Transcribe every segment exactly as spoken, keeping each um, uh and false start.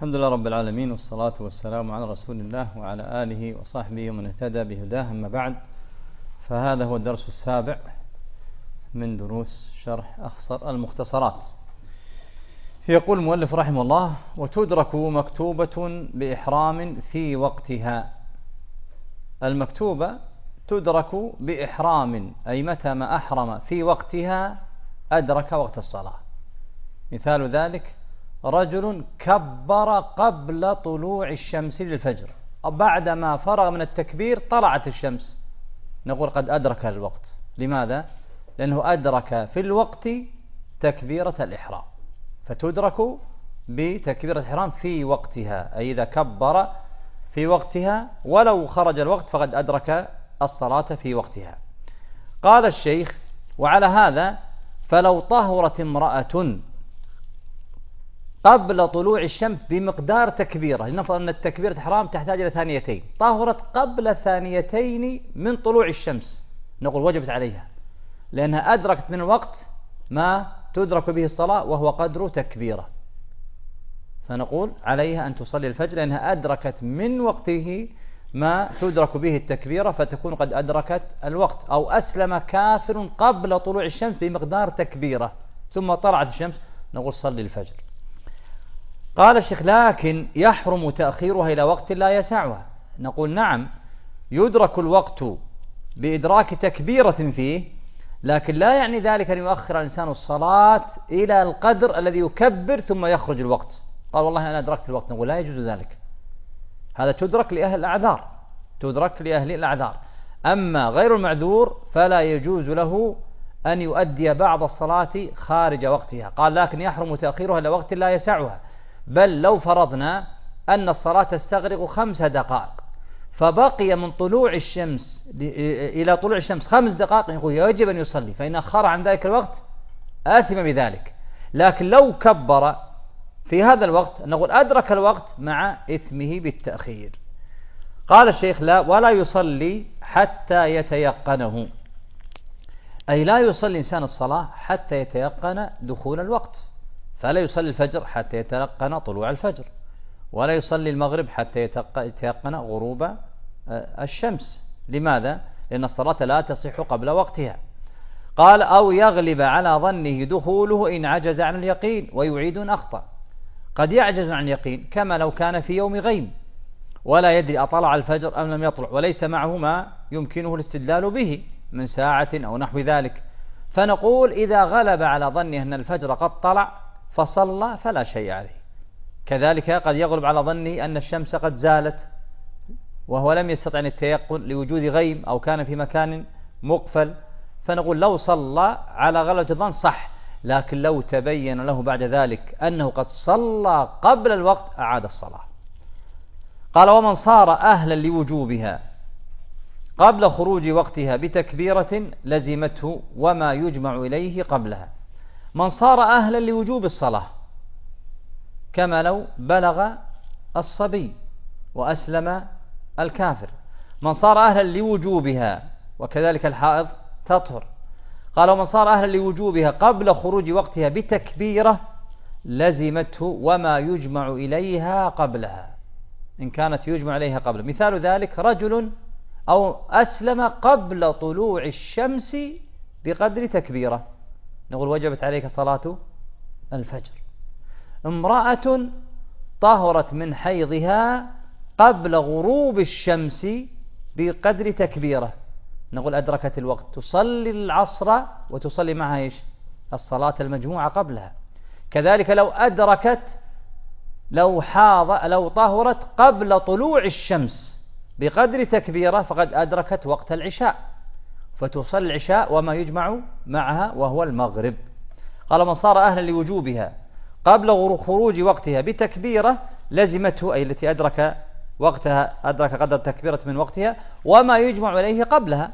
الحمد لله رب العالمين، والصلاة والسلام على رسول الله وعلى آله وصحبه ومن اهتدى بهداه. أما بعد، فهذا هو الدرس السابع من دروس شرح أخصر المختصرات. يقول المؤلف رحمه الله: وتدرك مكتوبة بإحرام في وقتها. المكتوبة تدرك بإحرام، أي متى ما أحرم في وقتها أدرك وقت الصلاة. مثال ذلك: رجل كبر قبل طلوع الشمس للفجر، بعدما فرغ من التكبير طلعت الشمس، نقول قد أدرك الوقت. لماذا؟ لأنه أدرك في الوقت تكبيرة الإحرام، فتدرك بتكبيرة الإحرام في وقتها، أي إذا كبر في وقتها ولو خرج الوقت فقد أدرك الصلاة في وقتها. قال الشيخ: وعلى هذا فلو طهرت امرأة قبل طلوع الشمس بمقدار تكبيرة، لنفرض أن التكبيرة الإحرام تحتاج إلى ثانيتين، طهرت قبل ثانيتين من طلوع الشمس، نقول وجبت عليها، لأنها أدركت من الوقت ما تدرك به الصلاة وهو قدر تكبيرة، فنقول عليها أن تصلي الفجر لأنها أدركت من وقته ما تدرك به التكبيرة، فتكون قد أدركت الوقت. أو أسلم كافر قبل طلوع الشمس بمقدار تكبيرة ثم طلعت الشمس، نقول صلي الفجر. قال الشيخ: لكن يحرم تأخيرها إلى وقت لا يسعها. نقول نعم، يدرك الوقت بإدراك تكبيرة فيه، لكن لا يعني ذلك أن يؤخر الإنسان الصلاة إلى القدر الذي يكبر ثم يخرج الوقت. قال والله أنا أدركت الوقت، نقول لا يجوز ذلك، هذا تدرك لأهل الأعذار، تدرك لأهل الأعذار. أما غير المعذور فلا يجوز له أن يؤدي بعض الصلاة خارج وقتها. قال: لكن يحرم تأخيرها إلى وقت لا يسعها. بل لو فرضنا أن الصلاة تستغرق خمس دقائق فبقي من طلوع الشمس إلى طلوع الشمس خمس دقائق، يقول يجب أن يصلي، فإن أخر عن ذلك الوقت آثم بذلك. لكن لو كبر في هذا الوقت نقول أدرك الوقت مع إثمه بالتأخير. قال الشيخ: لا، ولا يصلي حتى يتيقنه، أي لا يصلي الإنسان الصلاة حتى يتيقن دخول الوقت، فلا يصلي الفجر حتى يتيقن طلوع الفجر، ولا يصلي المغرب حتى يتيقن غروب الشمس. لماذا؟ لأن الصلاة لا تصح قبل وقتها. قال: أو يغلب على ظنه دخوله إن عجز عن اليقين ويعيد أخطأ. قد يعجز عن اليقين، كما لو كان في يوم غيم ولا يدري أطلع الفجر أم لم يطلع، وليس معه ما يمكنه الاستدلال به من ساعة أو نحو ذلك، فنقول إذا غلب على ظنه أن الفجر قد طلع فصلى فلا شيء عليه. كذلك قد يغلب على ظنه أن الشمس قد زالت وهو لم يستطع أن التيقن لوجود غيم أو كان في مكان مقفل، فنقول لو صلى على غلبة الظن صح، لكن لو تبين له بعد ذلك أنه قد صلى قبل الوقت أعاد الصلاة. قال: ومن صار أهلا لوجوبها قبل خروج وقتها بتكبيرة لزمته وما يجمع إليه قبلها. من صار أهلا لوجوب الصلاة كما لو بلغ الصبي وأسلم الكافر. من صار أهلا لوجوبها، وكذلك الحائض تطهر. قال: ومن صار أهلا لوجوبها قبل خروج وقتها بتكبيرة لزمته وما يجمع إليها قبلها، إن كانت يجمع إليها قبل. مثال ذلك: رجل أو أسلم قبل طلوع الشمس بقدر تكبيرة، نقول وجبت عليك صلاة الفجر. امرأة طهرت من حيضها قبل غروب الشمس بقدر تكبيرة، نقول أدركت الوقت، تصلي العصر وتصلي معها إيش؟ الصلاة المجموعة قبلها. كذلك لو أدركت لو حاض لو طهرت قبل طلوع الشمس بقدر تكبيرة فقد أدركت وقت العشاء، فتصلي العشاء وما يجمع معها وهو المغرب. قال: من صار أهلا لوجوبها قبل خروج وقتها بتكبيرة لزمته، أي التي أدرك وقتها أدرك قدر تكبيرة من وقتها وما يجمع إليه قبلها،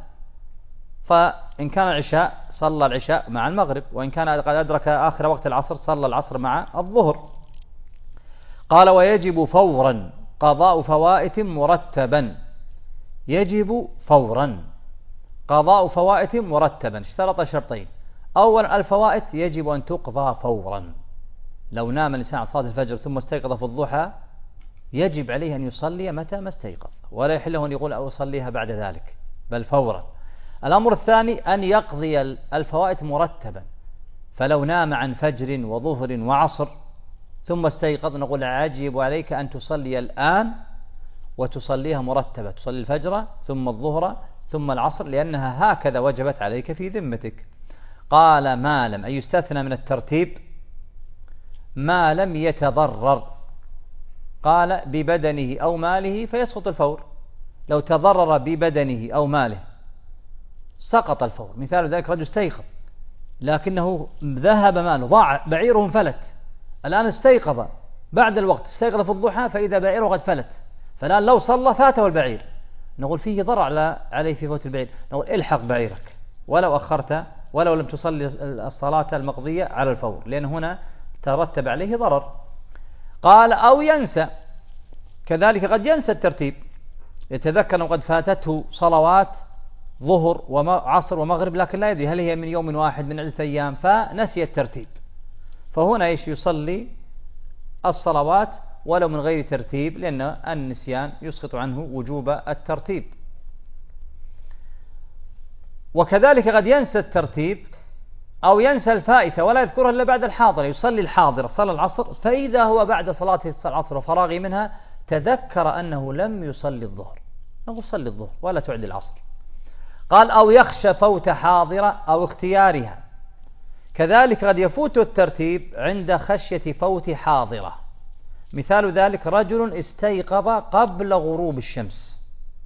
فإن كان العشاء صلى العشاء مع المغرب، وإن كان قد أدرك آخر وقت العصر صلى العصر مع الظهر. قال: ويجب فورا قضاء فوائت مرتبا. يجب فورا قضاء فوائت مرتبا، اشترط شرطين: أول الفوائت يجب أن تقضى فورا، لو نام الإنسان عن صلاة الفجر ثم استيقظ في الضحى يجب عليه أن يصلي متى ما استيقظ، ولا يحل له أن يقول أو أصليها بعد ذلك، بل فورا. الأمر الثاني أن يقضي الفوائت مرتبا، فلو نام عن فجر وظهر وعصر ثم استيقظ نقول يجب عليك أن تصلي الآن وتصليها مرتبة، تصلي الفجر ثم الظهر ثم العصر، لأنها هكذا وجبت عليك في ذمتك. قال ما لم، أي يستثنى من الترتيب ما لم يتضرر. قال ببدنه أو ماله فيسقط الفور، لو تضرر ببدنه أو ماله سقط الفور. مثال ذلك رجل استيقظ لكنه ذهب ماله، ضاع بعيره انفلت، الآن استيقظ بعد الوقت، استيقظ في الضحى فإذا بعيره قد فلت، فالآن لو صلى فاته البعير، نقول فيه ضرر عليه في فوت البعير، نقول الحق بعيرك ولو أخرت ولو لم تصلي الصلاة المقضية على الفور، لأن هنا ترتب عليه ضرر. قال أو ينسى، كذلك قد ينسى الترتيب، يتذكر قد فاتته صلوات ظهر وعصر ومغرب لكن لا يدري هل هي من يوم واحد من عدة أيام، فنسي الترتيب، فهنا ايش يصلي الصلوات ولو من غير ترتيب، لأن النسيان يسقط عنه وجوب الترتيب. وكذلك قد ينسى الترتيب أو ينسى الفائتة ولا يذكرها إلا بعد الحاضرة، يصلي الحاضرة صلى العصر، فإذا هو بعد صلاة العصر وفراغه منها تذكر أنه لم يصلي الظهر، نقول صلي الظهر ولا تعد العصر. قال أو يخشى فوت حاضرة أو اختيارها، كذلك قد يفوت الترتيب عند خشية فوت حاضرة. مثال ذلك رجل استيقظ قبل غروب الشمس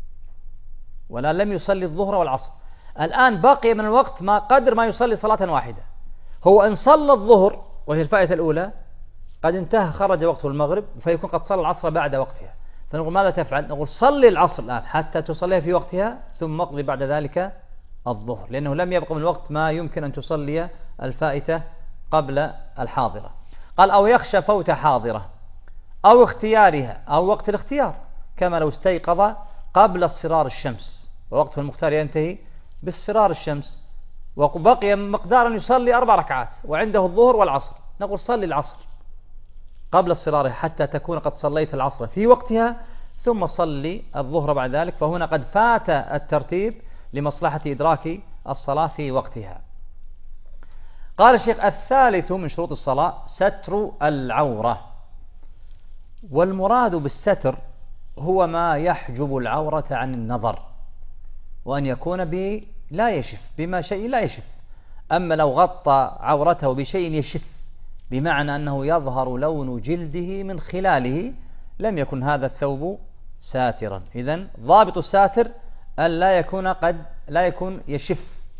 ولا لم يصلي الظهر والعصر، الآن بقي من الوقت ما قدر ما يصلي صلاة واحدة، هو إن صلى الظهر وهي الفائتة الأولى قد انتهى خرج وقته المغرب فيكون قد صلى العصر بعد وقتها، فنقول ماذا تفعل؟ نقول صلي العصر الآن حتى تصليها في وقتها ثم اقضي بعد ذلك الظهر، لأنه لم يبقى من الوقت ما يمكن أن تصلي الفائتة قبل الحاضرة. قال أو يخشى فوت حاضرة أو اختيارها، أو وقت الاختيار، كما لو استيقظ قبل اصفرار الشمس ووقته المختار ينتهي باصفرار الشمس وبقي مقدار أن يصلي أربع ركعات وعنده الظهر والعصر، نقول صلي العصر قبل اصفرارها حتى تكون قد صليت العصر في وقتها ثم صلي الظهر بعد ذلك، فهنا قد فات الترتيب لمصلحة إدراك الصلاة في وقتها. قال الشيخ الثالث من شروط الصلاة ستر العورة، والمراد بالستر هو ما يحجب العورة عن النظر، وأن يكون ب لا يشف بما شيء لا يشف. أما لو غطى عورته بشيء يشف بمعنى أنه يظهر لون جلده من خلاله لم يكن هذا الثوب ساترا. إذن ضابط الساتر أن لا يكون قد لا يكون يشف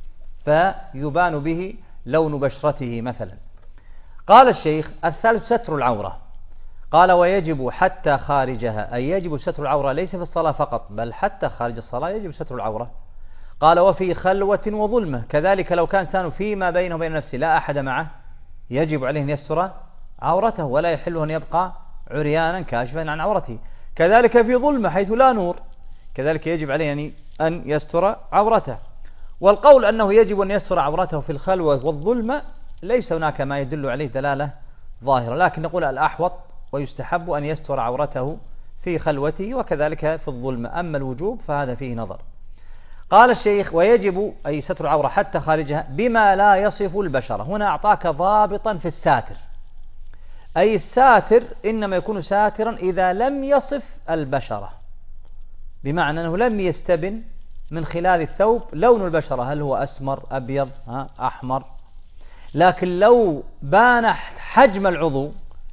فيبان به لون بشرته مثلا. قال الشيخ الثالث ستر العورة، قال ويجب حتى خارجها، أي يجب ستر العورة ليس في الصلاة فقط بل حتى خارج الصلاة يجب ستر العورة. قال وفي خلوة وظلمة، كذلك لو كان إنسان فيما بينه وبين نفسه لا أحد معه يجب عليه أن يستر عورته ولا يحل أن يبقى عريانا كاشفا عن عورته. كذلك في ظلمة حيث لا نور كذلك يجب عليه أن يستر عورته. والقول أنه يجب أن يستر عورته في الخلوة والظلمة ليس هناك ما يدل عليه دلالة ظاهرة، لكن نقول الأحوط ويستحب أن يستر عورته في خلوته وكذلك في الظلمة، أما الوجوب فهذا فيه نظر. قال الشيخ ويجب أي ستر العورة حتى خارجها بما لا يصف البشرة، هنا أعطاك ضابطا في الساتر، أي الساتر إنما يكون ساترا إذا لم يصف البشرة، بمعنى أنه لم يستبن من خلال الثوب لون البشرة هل هو أسمر أبيض ها أحمر، لكن لو بان حجم العضو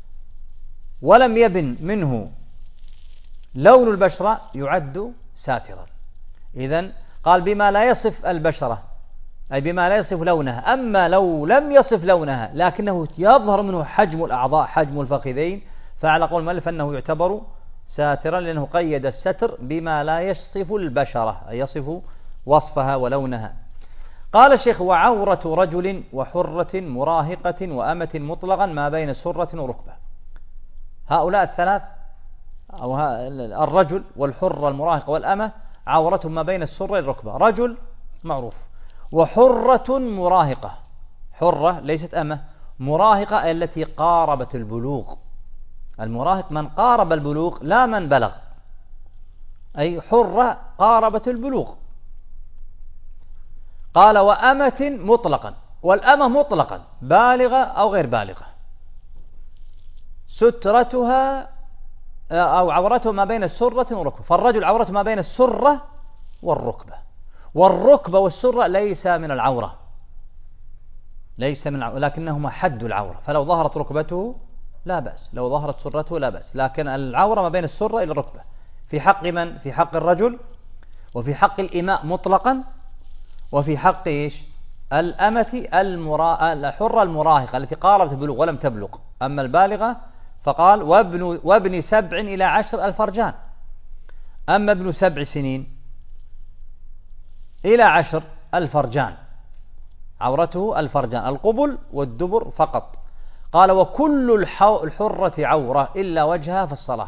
ولم يبن منه لون البشرة يعد ساترا. إذن قال بما لا يصف البشرة أي بما لا يصف لونها، أما لو لم يصف لونها لكنه يظهر منه حجم الأعضاء حجم الفخذين فعلى قول المؤلف أنه يعتبر ساترا، لأنه قيد الستر بما لا يصف البشرة أي يصف وصفها ولونها. قال الشيخ وعورة رجل وحرة مراهقة وأمة مطلقا ما بين سرة وركبة، هؤلاء الثلاث أو الرجل والحرة المراهقة والأمة عورتهم ما بين السرة والركبة، رجل معروف وحرة مراهقة، حرة ليست أمة، مراهقة التي قاربت البلوغ. المراهق من قارب البلوغ لا من بلغ، أي حرة قاربت البلوغ. قال وأمة مطلقا، والأمة مطلقا بالغة أو غير بالغة، سترتها أو عورته ما بين السرة والركبة. فالرجل عورته ما بين السرة والركبة، والركبة والسرة ليس من العورة، ليس من العورة، لكنهما حد العورة. فلو ظهرت ركبته لا بأس، لو ظهرت سرته لا بأس، لكن العورة ما بين السرة إلى الركبة. في حق من؟ في حق الرجل، وفي حق الإماء مطلقا، وفي حق إيش؟ الأمة المرا... الحرة المراهقة التي قاربت البلوغ ولم تبلغ. أما البالغة فقال وابن, وابن سبع إلى عشر الفرجان. أما ابن سبع سنين إلى عشر الفرجان، عورته الفرجان، القبل والدبر فقط. قال وكل الحرة عورة إلا وجهها في الصلاة.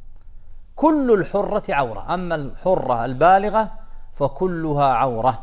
كل الحرة عورة، أما الحرة البالغة فكلها عورة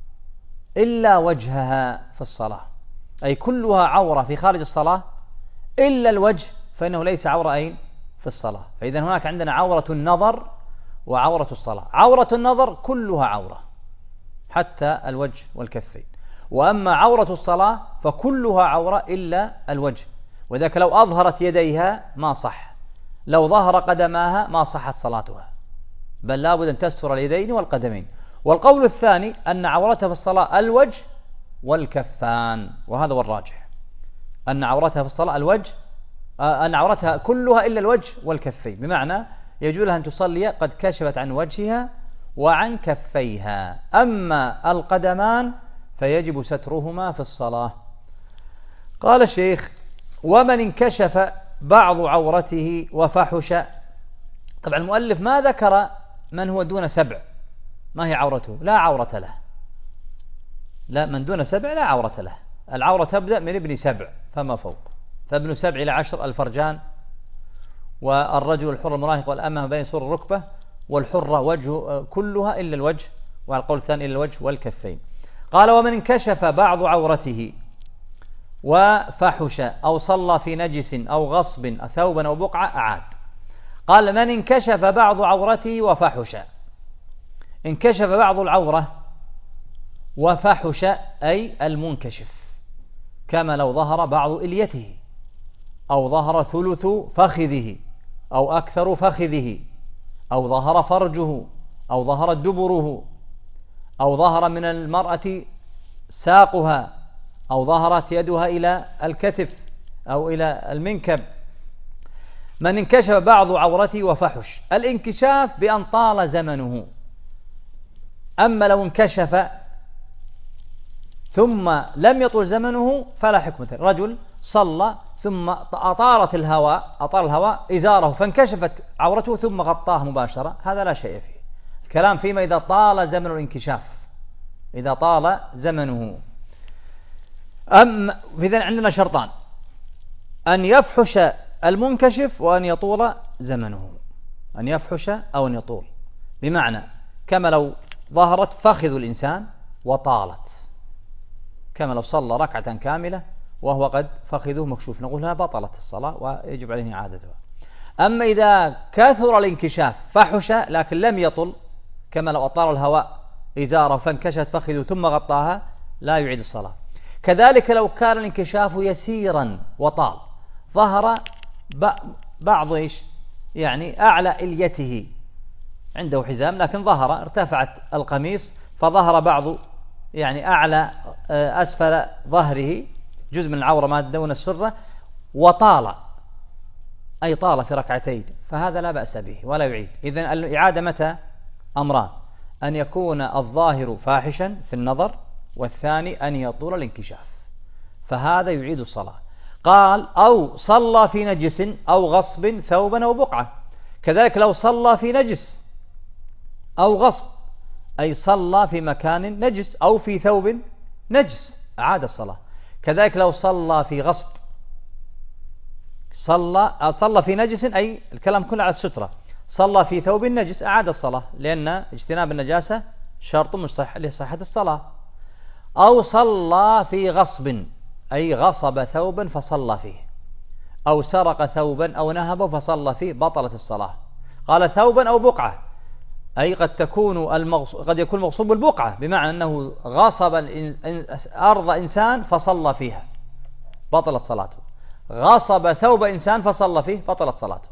إلا وجهها في الصلاة، أي كلها عورة في خارج الصلاة إلا الوجه، فإنه ليس عورة أين؟ في الصلاة. فإذا هناك عندنا عورة النظر وعورة الصلاة. عورة النظر كلها عورة حتى الوجه والكفين، وأما عورة الصلاة فكلها عورة إلا الوجه. وذلك لو أظهرت يديها ما صح، لو ظهر قدماها ما صحت صلاتها، بل لابد أن تستر اليدين والقدمين. والقول الثاني أن عورتها في الصلاة الوجه والكفان، وهذا هو الراجح، أن عورتها في الصلاة الوجه، أن عورتها كلها إلا الوجه والكفين، بمعنى يجوز لها أن تصلي قد كشفت عن وجهها وعن كفيها. أما القدمان فيجب سترهما في الصلاة. قال الشيخ ومن انكشف بعض عورته وفحش. طبعا المؤلف ما ذكر من هو دون سبع ما هي عورته، لا عورة له، لا، من دون سبع لا عورة له. العورة تبدأ من ابن سبع فما فوق، فابن سبع إلى عشر الفرجان، والرجل الحر المراهق والأمة بين سور الركبة، والحرة وجه كلها إلا الوجه، والقول الثاني إلا الوجه والكفين. قال ومن انكشف بعض عورته وفحش أو صلى في نجس أو غصب ثوبا أو بقعة أعاد. قال من انكشف بعض عورته وفحش، انكشف بعض العورة وفحش أي المنكشف، كما لو ظهر بعض إليته أو ظهر ثلث فخذه أو أكثر فخذه أو ظهر فرجه أو ظهر دبره أو ظهر من المرأة ساقها أو ظهرت يدها إلى الكتف أو إلى المنكب. من انكشف بعض عورته وفحش، الانكشاف بأن طال زمنه. أما لو انكشف ثم لم يطول زمنه فلا حكمة. رجل صلى ثم أطارت الهواء أطار الهواء إزاره فانكشفت عورته ثم غطاه مباشرة، هذا لا شيء فيه. الكلام فيما إذا طال زمن الانكشاف، إذا طال زمنه. أم إذن عندنا شرطان: أن يفحش المنكشف وأن يطول زمنه. أن يفحش أو أن يطول، بمعنى كما لو ظهرت فخذ الإنسان وطالت، كما لو صلى ركعة كاملة وهو قد فخذه مكشوف، نقول هنا بطلت الصلاة ويجب عليه إعادتها. أما إذا كثر الانكشاف فحش لكن لم يطل، كما لو أطار الهواء إزاره فانكشفت فخذه ثم غطاها، لا يعيد الصلاة. كذلك لو كان الانكشاف يسيرا وطال، ظهر بعض إيش يعني أعلى إليته، عنده حزام لكن ظهر ارتفعت القميص فظهر بعض يعني أعلى أسفل ظهره، جزء من العورة ما دون السرة، وطال أي طال في ركعتين، فهذا لا بأس به ولا يعيد. إذن الإعادة متى؟ أمران: أن يكون الظاهر فاحشا في النظر، والثاني أن يطول الانكشاف، فهذا يعيد الصلاة. قال أو صلى في نجس أو غصب ثوبا أو بقعة. كذلك لو صلى في نجس أو غصب، أي صلى في مكان نجس أو في ثوب نجس، أعاد الصلاة. كذلك لو صلى في غصب، صلى صلى في نجس، أي الكلام كله على السترة، صلى في ثوب نجس، أعاد الصلاة، لأن اجتناب النجاسة شرط مش صح لصحة الصلاة. أو صلى في غصب، أي غصب ثوبا فصلى فيه، أو سرق ثوبا أو نهبه فصلى فيه، بطلت الصلاة. قال ثوبا أو بقعة، أي قد تكون المغص... قد يكون المغصوب البقعة، بمعنى أنه غصب أرض إنسان فصلى فيها، بطلت صلاته. غصب ثوب إنسان فصلى فيه، بطلت صلاته.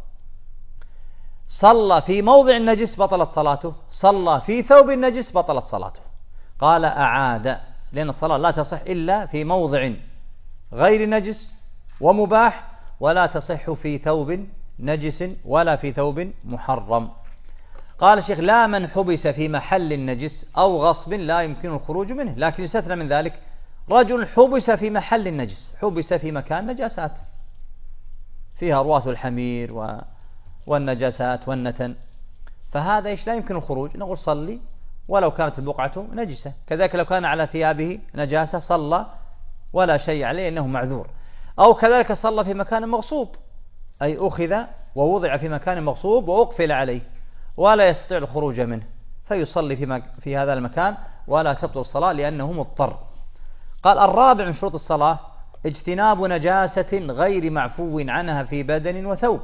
صلى في موضع النجس، بطلت صلاته. صلى في ثوب النجس، بطلت صلاته. قال أعاد، لأن الصلاة لا تصح إلا في موضع غير نجس ومباح، ولا تصح في ثوب نجس ولا في ثوب محرم. قال الشيخ: لا من حبس في محل النجس أو غصب لا يمكن الخروج منه، لكن يستثنى من ذلك رجل حبس في محل النجس، حبس في مكان نجاسات فيها رواث الحمير و... والنجاسات والنتن، فهذا إيش لا يمكن الخروج، نقول صلي ولو كانت البقعة نجسة. كذلك لو كان على ثيابه نجاسة صلى ولا شيء عليه إنه معذور. أو كذلك صلى في مكان مغصوب، أي أخذ ووضع في مكان مغصوب وأقفل عليه ولا يستطيع الخروج منه، فيصلي في, مك... في هذا المكان ولا تبطل الصلاة لأنه مضطر. قال: الرابع من شروط الصلاة اجتناب نجاسة غير معفو عنها في بدن وثوب.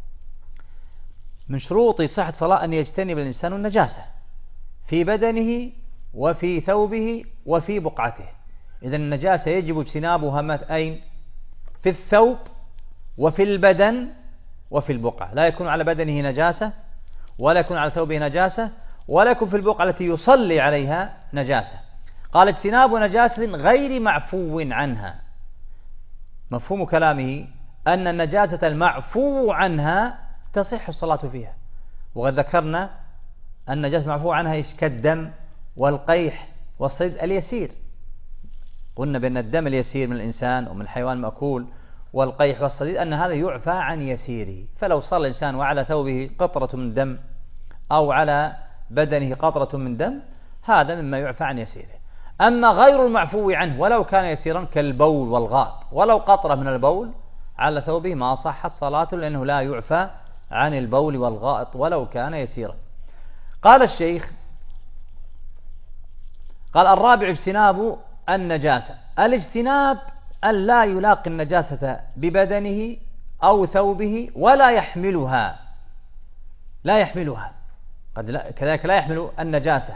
من شروط صحة الصلاة أن يجتنب الإنسان النجاسة في بدنه وفي ثوبه وفي بقعته. إذن النجاسة يجب اجتنابها أين؟ في الثوب وفي البدن وفي البقعة. لا يكون على بدنه نجاسة، ولا يكون على ثوبه نجاسة، ولا يكون في البقعة التي يصلي عليها نجاسة. قال: اجتناب نجاسة غير معفو عنها. مفهوم كلامه أن النجاسة المعفو عنها تصح الصلاة فيها، وقد ذكرنا أن النجاسة المعفو عنها كالدم والقيح والصيد اليسير. قلنا بأن الدم اليسير من الإنسان ومن الحيوان المأكول والقيح والصديد أن هذا يعفى عن يسيره، فلو صلى الإنسان وعلى ثوبه قطرة من دم أو على بدنه قطرة من دم، هذا مما يعفى عن يسيره. أما غير المعفو عنه ولو كان يسيرا كالبول والغائط، ولو قطرة من البول على ثوبه ما صحت صلاته، لأنه لا يعفى عن البول والغائط ولو كان يسيرا. قال الشيخ: قال: الرابع اجتناب النجاسة. الاجتناب أن لا يلاقي النجاسة ببدنه أو ثوبه ولا يحملها، لا يحملها، قد لا كذلك لا يحمل النجاسة.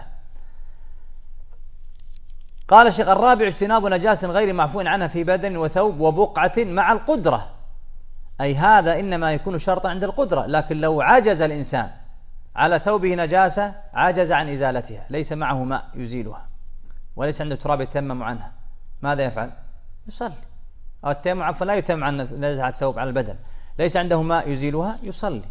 قال الشيخ: الرابع اجتناب نجاسة غير معفو عنها في بدن وثوب وبقعة مع القدرة. أي هذا إنما يكون شرطا عند القدرة، لكن لو عجز الإنسان على ثوبه نجاسة عجز عن إزالتها، ليس معه ماء يزيلها وليس عنده تراب يتيمم عنها، ماذا يفعل؟ يصلي. أو التيمم عفوا لا يتيمم عن نزعة ثوب على البدن، ليس عنده ماء يزيلها يصلي.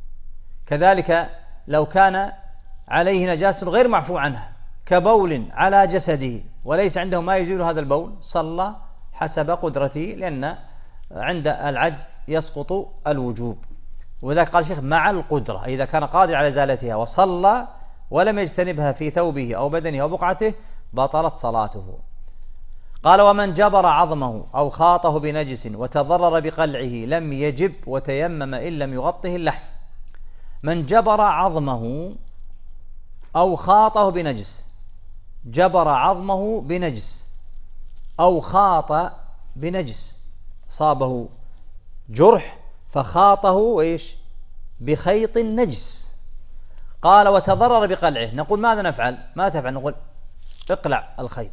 كذلك لو كان عليه نجاسة غير معفو عنها كبول على جسده وليس عنده ما يزيل هذا البول، صلى حسب قدرته، لأن عند العجز يسقط الوجوب. وذلك قال الشيخ: مع القدرة، إذا كان قادر على إزالتها وصلى ولم يجتنبها في ثوبه أو بدنه أو بقعته بطلت صلاته. قال: ومن جبر عظمه أو خاطه بنجس وتضرر بقلعه لم يجب وتيمم إن لم يغطه اللحم. من جبر عظمه أو خاطه بنجس، جبر عظمه بنجس أو خاط بنجس، صابه جرح فخاطه إيش؟ بخيط نجس. قال: وتضرر بقلعه، نقول ماذا نفعل؟ ما تفعل؟ نقول اقلع الخيط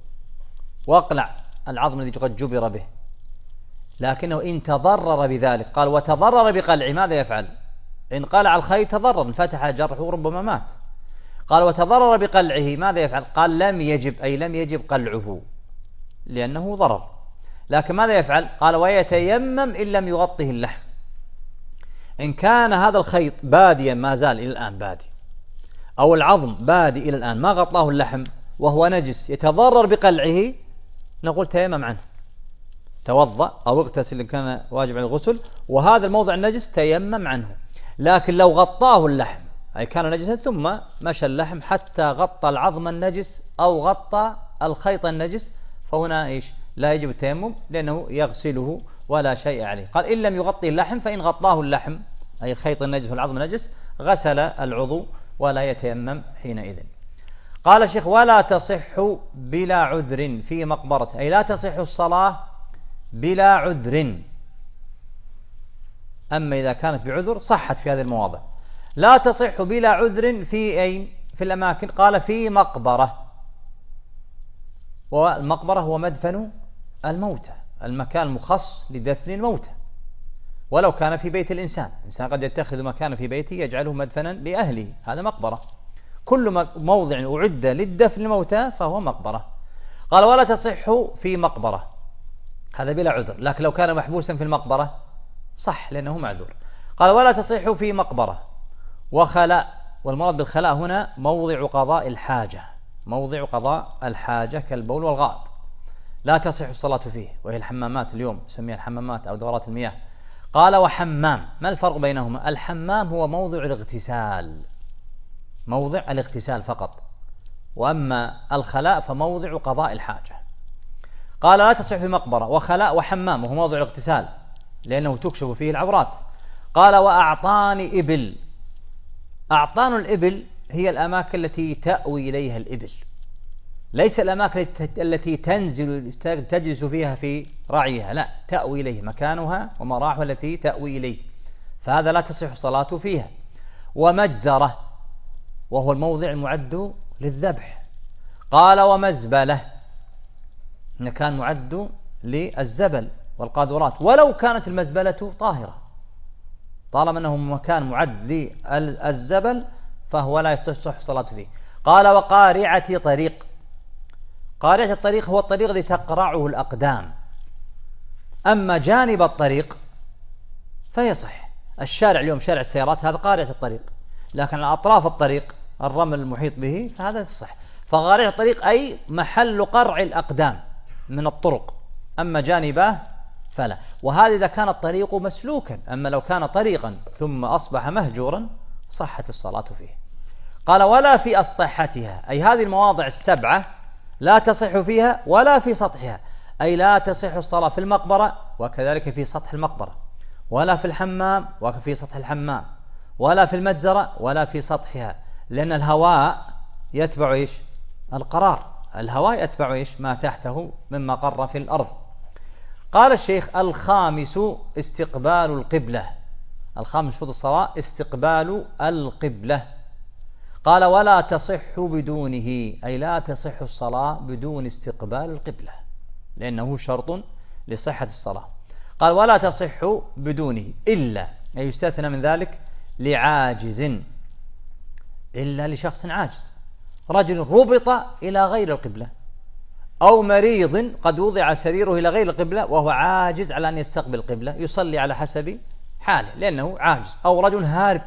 واقلع العظم الذي قد جبر به، لكنه إن تضرر بذلك، قال: وتضرر بقلعه، ماذا يفعل؟ إن قلع الخيط تضرر، انفتح جرحه ربما مات. قال: وتضرر بقلعه، ماذا يفعل؟ قال: لم يجب، أي لم يجب قلعه لأنه ضرر، لكن ماذا يفعل؟ قال: ويتيمم إن لم يغطه اللحم. إن كان هذا الخيط باديا ما زال إلى الآن بادي، أو العظم بادي إلى الآن ما غطاه اللحم وهو نجس يتضرر بقلعه، نقول تيمم عنه، توضأ أو اغتسل إن كان واجب على الغسل، وهذا الموضع النجس تيمم عنه. لكن لو غطاه اللحم أي كان نجسا ثم مشى اللحم حتى غطى العظم النجس أو غطى الخيط النجس، فهنا إيش؟ لا يجب التيمم لأنه يغسله ولا شيء عليه. قال: إن لم يغطي اللحم، فإن غطاه اللحم أي الخيط النجس والعظم النجس غسل العضو ولا يتيمم حينئذ. قال الشيخ: ولا تصح بلا عذر في مقبرة، أي لا تصح الصلاة بلا عذر. أما إذا كانت بعذر صحت في هذه المواضع. لا تصح بلا عذر في أين؟ في الأماكن. قال في مقبرة، والمقبرة هو مدفن الموتى، المكان المخصص لدفن الموتى. ولو كان في بيت الإنسان، الإنسان قد يتخذ مكانا في بيته يجعله مدفنا لأهله، هذا مقبرة. كل موضع أعد للدفن الموتى فهو مقبرة. قال ولا تصح في مقبرة، هذا بلا عذر. لكن لو كان محبوسا في المقبرة صح لأنه معذور. قال ولا تصح في مقبرة وخلاء، والمراد بالخلاء هنا موضع قضاء الحاجة، موضع قضاء الحاجة كالبول والغائط، لا تصح الصلاة فيه، وهي الحمامات اليوم نسميها الحمامات أو دورات المياه. قال وحمام، ما الفرق بينهما؟ الحمام هو موضع الاغتسال، موضع الاغتسال فقط، وأما الخلاء فموضع قضاء الحاجة. قال لا تصح في مقبرة وخلاء وحمام، وهو موضع الاغتسال لأنه تكشف فيه العورات. قال وأعطان إبل، أعطان الإبل هي الأماكن التي تأوي إليها الإبل، ليس الأماكن التي تنزل تجلس فيها في رعيها، لا، تأوي إليه، مكانها ومراحها التي تأوي إليه، فهذا لا تصح الصلاة فيها. ومجزرة، وهو الموضع المعد للذبح. قال ومزبلة، مكان معد للزبل والقاذورات، ولو كانت المزبلة طاهرة، طالما أنه مكان معد للزبل فهو لا يصح الصلاة فيه. قال وقارعة طريق، قارعة الطريق هو الطريق الذي تقرعه الأقدام، أما جانب الطريق فيصح. الشارع اليوم شارع السيارات هذا قارعة الطريق، لكن على أطراف الطريق الرمل المحيط به فهذا يصح. فقارعة الطريق أي محل قرع الأقدام من الطرق، أما جانبه فلا. وهذا إذا كان الطريق مسلوكا، أما لو كان طريقا ثم أصبح مهجورا صحت الصلاة فيه. قال ولا في أسطحتها، أي هذه المواضع السبعة لا تصح فيها، ولا في سطحها، أي لا تصح الصلاة في المقبرة وكذلك في سطح المقبرة، ولا في الحمام وفي سطح الحمام، ولا في المجزرة ولا في سطحها، لأن الهواء يتبع إيش؟ القرار، الهواء يتبع إيش؟ ما تحته مما قر في الأرض. قال الشيخ الخامس استقبال القبلة، الخامس شروط الصلاة استقبال القبلة. قال ولا تصح بدونه، أي لا تصح الصلاة بدون استقبال القبلة، لأنه شرط لصحة الصلاة. قال ولا تصح بدونه إلا، أي يستثنى من ذلك لعاجز، إلا لشخص عاجز، رجل ربط إلى غير القبلة، أو مريض قد وضع سريره إلى غير القبلة وهو عاجز على أن يستقبل القبلة يصلي على حسب حاله لأنه عاجز، أو رجل هارب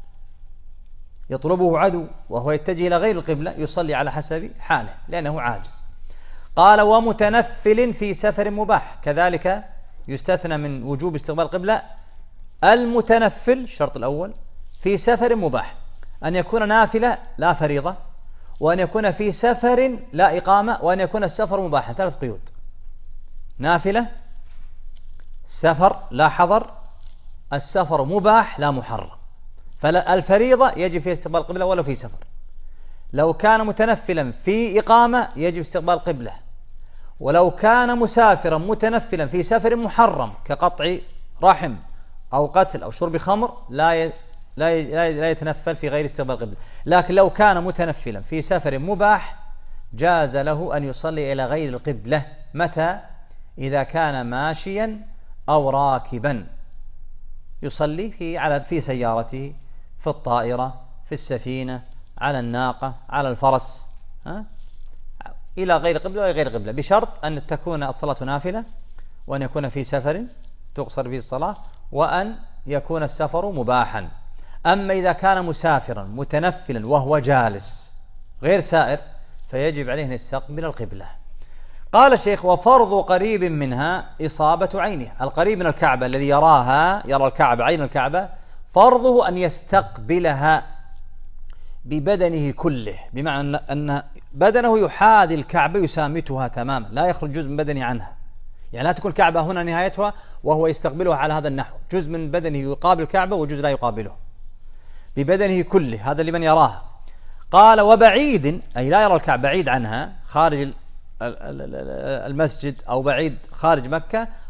يطلبه عدو وهو يتجه إلى غير القبلة يصلي على حسب حاله لأنه عاجز. قال ومتنفل في سفر مباح، كذلك يستثنى من وجوب استقبال القبلة المتنفل، الشرط الأول في سفر مباح، أن يكون نافلة لا فريضة، وأن يكون في سفر لا إقامة، وأن يكون السفر مباحا، ثلاث قيود: نافلة، سفر لا حضر، السفر مباح لا محرم. فالفريضة يجب فيها استقبال القبلة ولو في سفر، لو كان متنفلا في إقامة يجب استقبال القبلة، ولو كان مسافرا متنفلا في سفر محرم كقطع رحم أو قتل أو شرب خمر لا لا لا يتنفل في غير استقبال القبلة. لكن لو كان متنفلا في سفر مباح جاز له أن يصلي إلى غير القبلة. متى؟ إذا كان ماشيا أو راكبا، يصلي في على في سيارته، في الطائرة، في السفينة، على الناقة، على الفرس، ها؟ إلى غير قبلة وغير قبلة، بشرط أن تكون الصلاة نافلة، وأن يكون في سفر تقصر فيه الصلاة، وأن يكون السفر مباحا. أما إذا كان مسافرا متنفلا وهو جالس غير سائر فيجب عليه أن يستقبل القبلة. قال الشيخ وفرض قريب منها إصابة عينه، القريب من الكعبة الذي يراها، يرى الكعبة، عين الكعبة، فرضه أن يستقبلها ببدنه كله، بمعنى أن بدنه يحاذي الكعبة يسامتها تماما، لا يخرج جزء من بدنه عنها، يعني لا تكون الكعبة هنا نهايتها وهو يستقبلها على هذا النحو، جزء من بدنه يقابل الكعبة وجزء لا يقابله، ببدنه كله، هذا لمن يراها. قال وبعيد، أي لا يرى الكعبة، بعيد عنها، خارج المسجد أو بعيد خارج مكة،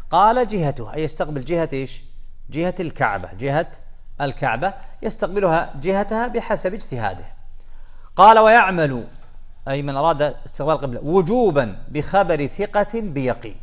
قال جهتها، أي يستقبل جهة إيش؟ جهة الكعبة، جهة الكعبة يستقبلها جهتها بحسب اجتهاده. قال ويعمل، أي من أراد استقبال القبلة، وجوبا بخبر ثقة بيقين.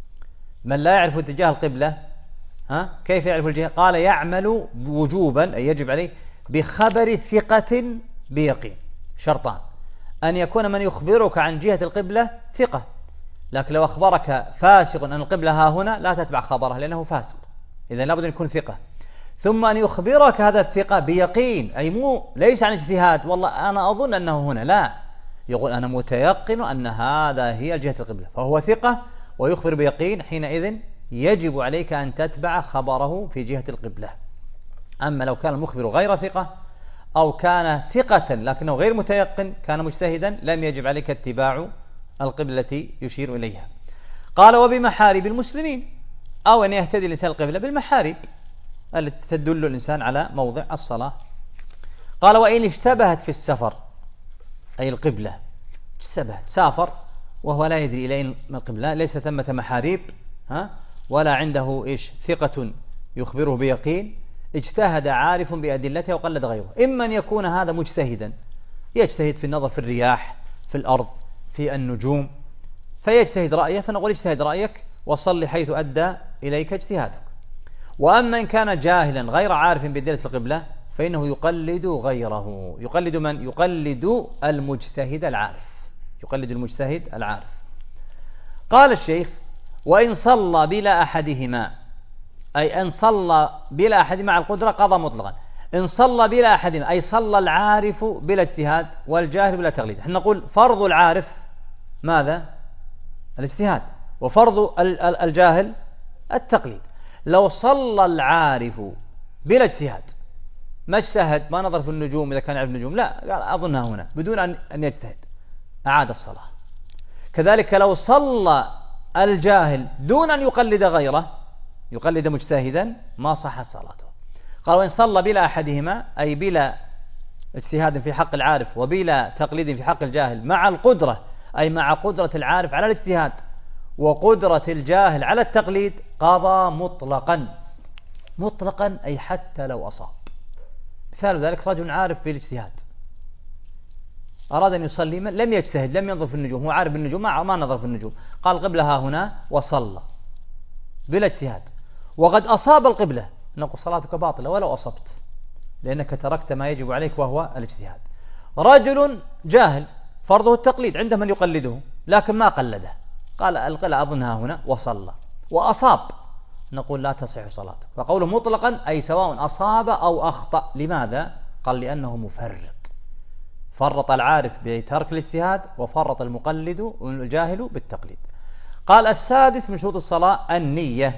من لا يعرف اتجاه القبلة ها كيف يعرف الجهة؟ قال يعمل وجوبا، أي يجب عليه، بخبر ثقة بيقين. شرطان: أن يكون من يخبرك عن جهة القبلة ثقة، لكن لو أخبرك فاسق أن القبلة ها هنا لا تتبع خبره لأنه فاسق، إذا لابد أن يكون ثقة. ثم أن يخبرك هذا الثقة بيقين، أي مو ليس عن اجتهاد والله أنا أظن أنه هنا، لا، يقول أنا متيقن أن هذا هي جهة القبلة، فهو ثقة ويخبر بيقين، حينئذ يجب عليك أن تتبع خبره في جهة القبلة. أما لو كان المخبر غير ثقة أو كان ثقة لكنه غير متيقن، كان مجتهدا، لم يجب عليك اتباع القبلة التي يشير إليها. قال وبمحارب المسلمين، أو أن يهتدي الإنسان القبلة بالمحارب التي تدل الإنسان على موضع الصلاة. قال وإن اشتبهت في السفر، أي القبلة اشتبهت، سافر وهو لا يدري إلى أين القبلة، ليس ثمة محاريب ها ولا عنده إيش ثقة يخبره بيقين، اجتهد عارف بأدلته وقلد غيره. إما أن يكون هذا مجتهدا يجتهد في النظر في الرياح، في الأرض، في النجوم، فيجتهد رأيه، فنقول اجتهد رأيك وصل حيث أدى إليك اجتهادك. وأما إن كان جاهلا غير عارف بأدلة القبلة فإنه يقلد غيره. يقلد من؟ يقلد المجتهد العارف، يقلد المجتهد العارف. قال الشيخ وإن صلى بلا أحدهما، أي أن صلى بلا أحد مع القدرة قضى مطلقا. إن صلى بلا أحدهما أي صلى العارف بلا اجتهاد والجاهل بلا تقليد. احنا نقول فرض العارف ماذا؟ الاجتهاد، وفرض الجاهل التقليد. لو صلى العارف بلا اجتهاد، ما اجتهد، ما نظر في النجوم إذا كان يعرف النجوم، لا، قال أظنها هنا بدون أن يجتهد، أعاد الصلاة. كذلك لو صلى الجاهل دون أن يقلد غيره، يقلد مجتهدا، ما صح صلاته. قال وإن صلى بلا أحدهما أي بلا اجتهاد في حق العارف وبلا تقليد في حق الجاهل مع القدرة، أي مع قدرة العارف على الاجتهاد وقدرة الجاهل على التقليد، قضى مطلقا. مطلقا أي حتى لو أصاب. مثال ذلك رجل عارف بالاجتهاد أراد أن يصلي، لم يجتهد، لم ينظر في النجوم، هو عارف بالنجوم، ما نظر في النجوم، قال قبلة ها هنا وصلى بلا اجتهاد وقد أصاب القبلة، نقول صلاتك باطلة ولو أصبت، لأنك تركت ما يجب عليك وهو الاجتهاد. رجل جاهل فرضه التقليد، عنده من يقلده لكن ما قلده، قال القلة أظنها هنا وصلى وأصاب، نقول لا تصح صلاته. فقوله مطلقا أي سواء أصاب أو أخطأ. لماذا؟ قال لأنه مفرط، فرط العارف بترك الاجتهاد وفرط المقلد والجاهل بالتقليد. قال السادس من شروط الصلاة النية.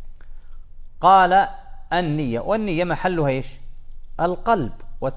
قال النية، والنية محلها إيش؟ القلب،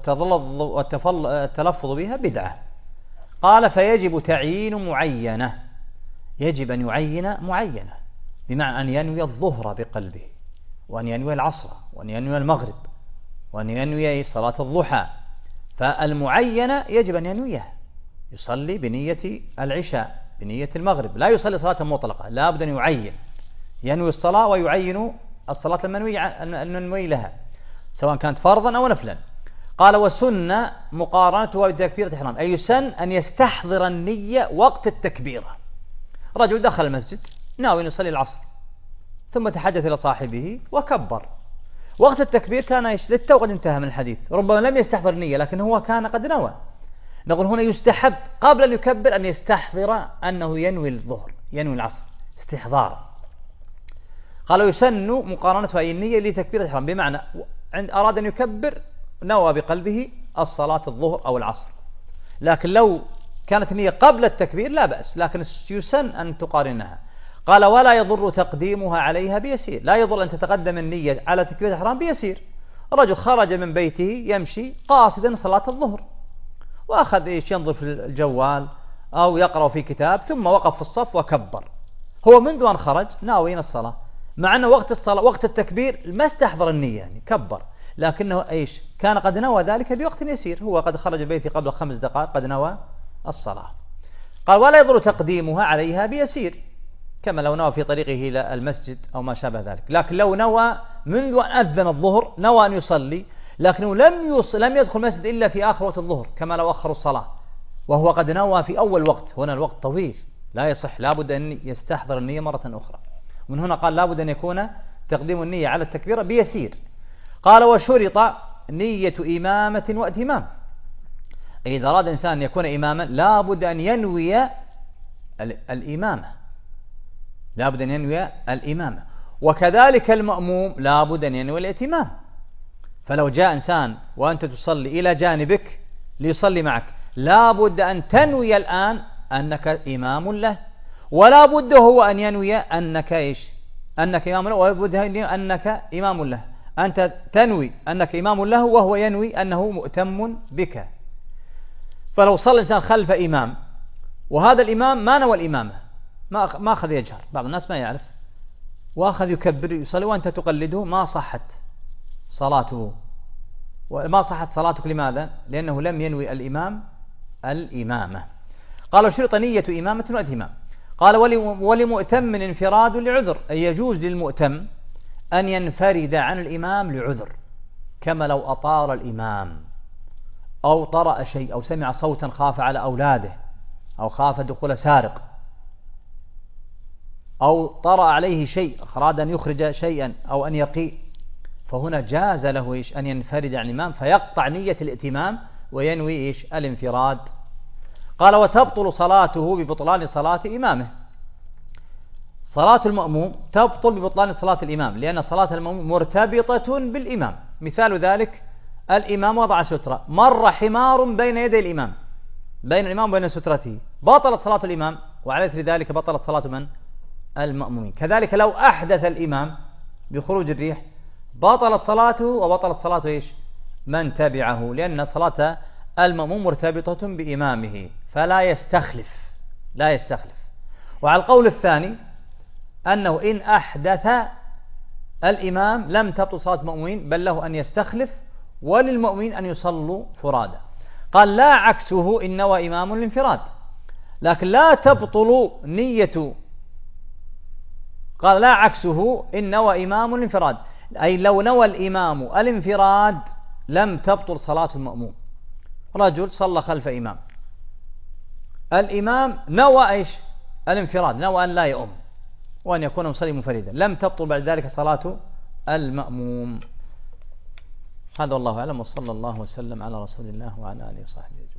والتلفظ بها بدعة. قال فيجب تعيين معينة، يجب أن يعين معينة، بمعنى أن ينوي الظهر بقلبه، وأن ينوي العصر، وأن ينوي المغرب، وأن ينوي صلاة الضحى. فالمعينة يجب أن ينويها، يصلي بنية العشاء، بنية المغرب، لا يصلي صلاة مطلقة، لا بد أن يعين، ينوي الصلاة ويعين الصلاة المنوي لها سواء كانت فرضا أو نفلا. قال وسن مقارنتها بتكبيرة الإحرام، أي يسن أن يستحضر النية وقت التكبيرة. رجل دخل المسجد ناوي أن يصلي العصر ثم تحدث إلى صاحبه وكبر، وقت التكبير كان ايش؟ للتو قد انتهى من الحديث، ربما لم يستحضر النية لكن هو كان قد نوى. نقول هنا يستحب قبل أن يكبر أن يستحضر أنه ينوي الظهر، ينوي العصر، استحضار. قالوا يسن مقارنة أي النية لتكبيرة الإحرام، بمعنى عند أراد أن يكبر نوى بقلبه الصلاة الظهر أو العصر، لكن لو كانت النية قبل التكبير لا بأس، لكن يسن أن تقارنها. قال ولا يضر تقديمها عليها بيسير، لا يضر أن تتقدم النية على تكبيرة الإحرام بيسير. رجل خرج من بيته يمشي قاصدا صلاة الظهر وأخذ إيش ينظر في الجوال أو يقرأ في كتاب ثم وقف في الصف وكبر، هو منذ أن خرج ناويين الصلاة، مع أنه وقت الصلاة وقت التكبير ما استحضر النية يعني كبر، لكنه إيش كان قد نوى ذلك بوقت يسير، هو قد خرج بيته قبل خمس دقائق قد نوى الصلاة. قال ولا يضر تقديمها عليها بيسير، كما لو نوى في طريقه إلى المسجد أو ما شابه ذلك. لكن لو نوى منذ أن أذن الظهر نوى أن يصلي، لكنه لم يص... لم يدخل المسجد إلا في آخر وقت الظهر، كما لو أخر الصلاة وهو قد نوى في أول وقت، هنا الوقت طويل لا يصح، لابد أن يستحضر النية مرة أخرى. من هنا قال لابد أن يكون تقديم النية على التكبيرة بيسير. قال وشرط نية إمامة واتمام. إذا أراد إنسان أن يكون إماما لابد أن ينوي الإمامة، لابد أن ينوي الإمامة، وكذلك المأموم لابد أن ينوي الائتمام. فلو جاء إنسان وأنت تصلي إلى جانبك ليصلي معك لابد أن تنوي الآن أنك إمام له، ولا بد هو أن ينوي أنك إيش؟ أنك إمام له، ولا بد أنك إمام له. أنت تنوي أنك إمام له وهو ينوي أنه مؤتم بك. فلو صلى الإنسان خلف إمام وهذا الإمام ما نوى الإمامة، ما ما أخذ يجهر، بعض الناس ما يعرف وأخذ يكبر يصلي وأنت تقلده، ما صحت صلاته. وما صحت صلاتك لماذا؟ لأنه لم ينوي الإمام الإمامة. قال شرط نية إمامة واتمام. قال ولمؤتم انفراد لعذر، أي يجوز للمؤتم أن ينفرد عن الإمام لعذر، كما لو أطار الإمام أو طرأ شيء أو سمع صوتا خاف على أولاده أو خاف دخول سارق أو طرأ عليه شيء أراد أن يخرج شيئا أو أن يقي، فهنا جاز له إيش؟ أن ينفرد عن الإمام فيقطع نية الائتمام وينوي إيش؟ الانفراد. قال وتبطل صلاته ببطلان صلاة إمامه. صلاة المأموم تبطل ببطلان صلاة الإمام، لأن صلاة المأموم مرتبطة بالإمام. مثال ذلك الإمام وضع سترة، مر حمار بين يدي الإمام، بين الإمام وبين سترته، بطلت صلاة الإمام، وعلى إثر ذلك بطلت صلاة من؟ المأمومين. كذلك لو أحدث الإمام بخروج الريح بطلت صلاته وبطلت صلاة إيش؟ من تبعه، لأن صلاة المأموم مرتبطة بإمامه فلا يستخلف، لا يستخلف. وعلى القول الثاني أنه إن أحدث الإمام لم تبطل صلاة المأمومين، بل له أن يستخلف وللمؤمنين أن يصلوا فرادى. قال لا عكسه إن نوى إمام الانفراد، لكن لا تبطل نية. قال لا عكسه إن نوى إمام الانفراد، أي لو نوى الإمام الانفراد لم تبطل صلاة المأموم. رجل صلى خلف إمام، الإمام نوى إيش؟ الانفراد، نوى أن لا يؤم وأن يكون مصلي منفردا، لم تبطل بعد ذلك صلاة المأموم. هذا والله أعلم، وصلى الله وسلم على رسول الله وعلى آله وصحبه أجمعين.